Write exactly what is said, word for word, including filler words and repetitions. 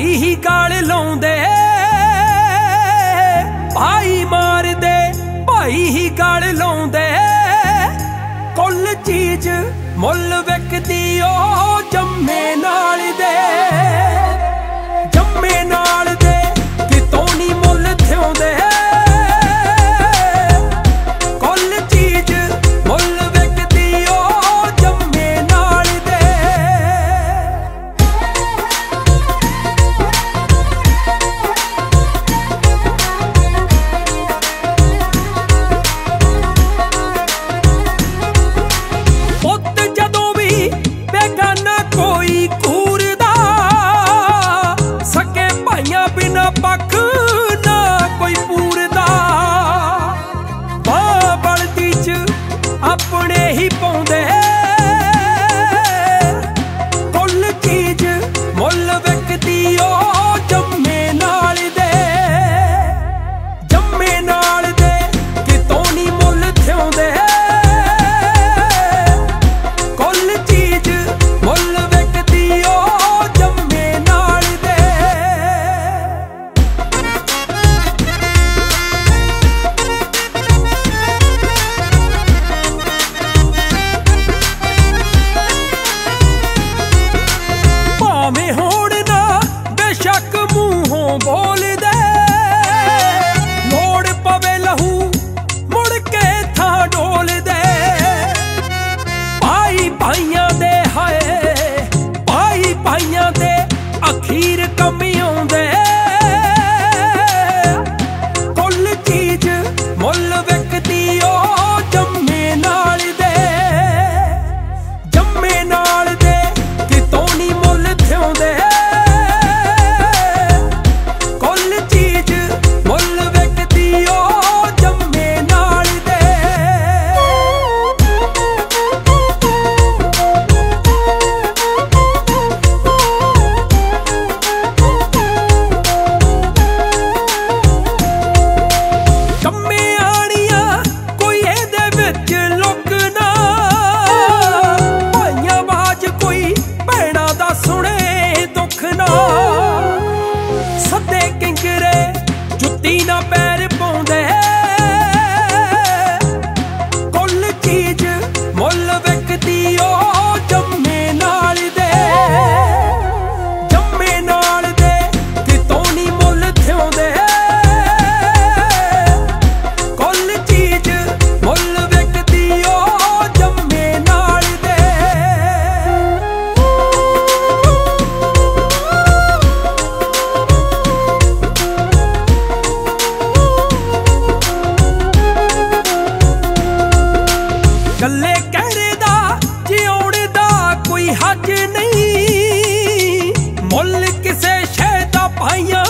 भाई ही गाल लाउंदे भाई मार दे भाई ही गाल लाउंदे कुल चीज मुल विकदी ओ जम्मे नाल दे जम्मे नाल दे कितों नी मुल थिउंदे पख ना कोई पूरदा बां बलदी च अपने ही पाउंदे कुल चीज मुल विकदी ओ जम्मे नाल दे जम्मे नाल दे कितों नी मुल थिउंदे कुल चीज मुल विकदी ओ जम्मे नाल दे भावें होण ना बेशक मूहों बोल दे लोड़ पवे लहू मुड़ के थां डोल दे भाई भाइयां दे हाय भाई भाइयां दे अखीर कमी आउंदे कुल चीज मुल विकदी ओ जम्मे नाल दे जम्मे नाल दे कितों नी मुल थिउंदे कुल चीज मुल विकदी ओ जम्मे नाल दे जम्मे आणियां कोई इहदे विच लुकना भाइयां बाज कोई भैणां दा सुणे दुख ना सदे किंगरे जुत्ती ना पैर पाउंदे कुल चीज मुल विकदी ओ जम्मे नाल दे जम्मे नाल दे कितों नी मुल थिउंदे कुल चीज मुल विकदी ओ जम्मे नाल दे गल्ले कहरे दा जिउण दा कोई हज नहीं मुल किसे शै दा भाइयां